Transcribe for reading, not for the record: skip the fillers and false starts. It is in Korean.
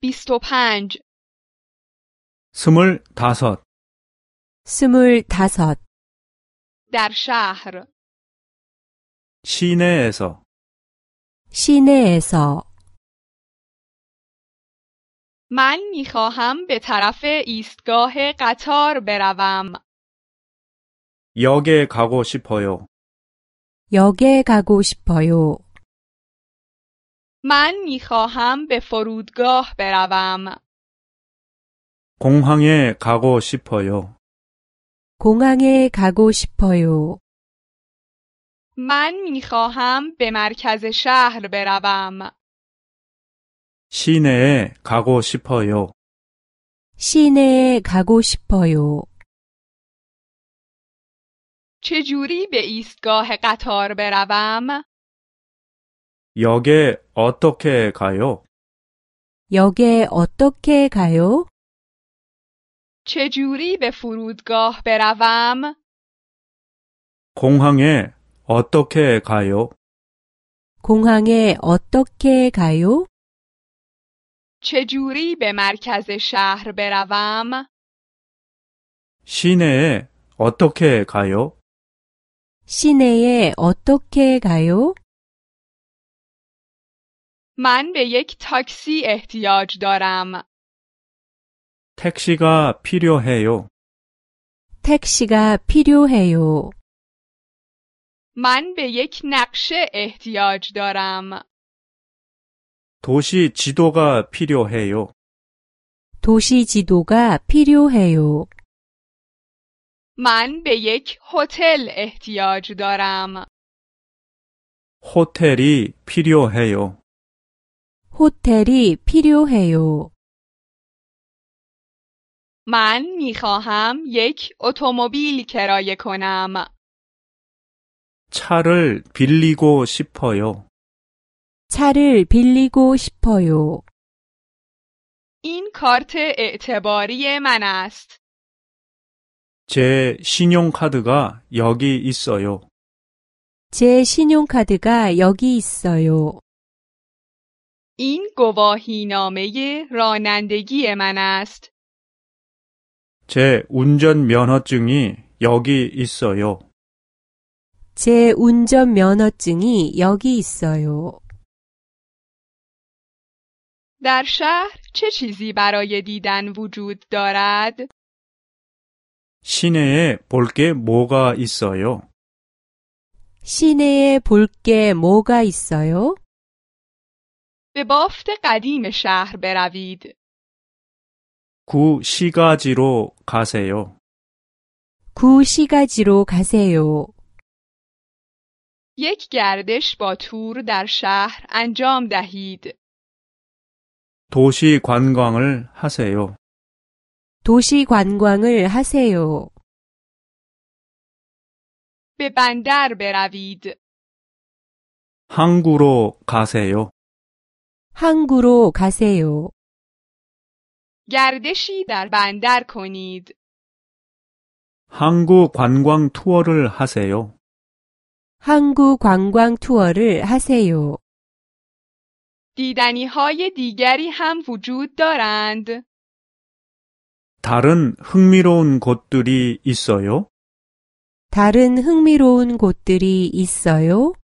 25 25 25 در شهر 시내에서 시내에서 من میخواهم به طرف ایستگاه قطار بروم. 역에 가고 싶어요. 역에 가고 싶어요. من میخواهم به فرودگاه بروم. 공항에 가고 싶어요. 공항에 가고 싶어요. من میخواهم به مرکز شهر بروم. 시내에 가고 싶어요. 시내에 가고 싶어요. چجوری به ایستگاه قطار بروم؟ 역에 어떻게 가요? 역에 어떻게 가요? چجوری به فرودگاه بروم؟ 공항에 어떻게 가요? 공항에 어떻게 가요? چجوری به مرکز شهر بروم؟ 시내에 어떻게 가요? 시내에 어떻게 가요? من به یک تاکسی احتیاج دارم. 택시가 필요해요. 택시가 필요해요. من به یک نقشه احتیاج دارم. 도시 지도가 필요해요. 도시 지도가 필요해요. من به یک هتل احتیاج دارم. 호텔이 필요해요. 호텔이 필요해요. من میخواهم یک اتومبیل کرایه کنم. 차를 빌리고 싶어요. 차를 빌리고 싶어요. این کارت اعتباری من است. 제 신용카드가 여기 있어요. 제 신용카드가 여기 있어요. این گواهینامه رانندگی من است. 제 운전면허증이 여기 있어요. 제 운전면허증이 여기 있어요. در شهر چه چیزی برای دیدن وجود دارد؟ 시내에 볼 게 뭐가 있어요? 시내에 볼 게 뭐가 있어요? به بافت قدیم شهر بروید. 구시가지로 가세요. 구시가지로 가세요. یک گردش با تور در شهر انجام دهید. 도시 관광을 하세요. 도시 관광을 하세요. به بندر بروید. 항구로 가세요. 항구로 가세요. گردشی در بندر کنید. 항구 관광 투어를 하세요. 항구 관광 투어를 하세요. دیدنی‌های دیگری هم وجود دارند. 다른 흥미로운 곳들이 있어요? 다른 흥미로운 곳들이 있어요?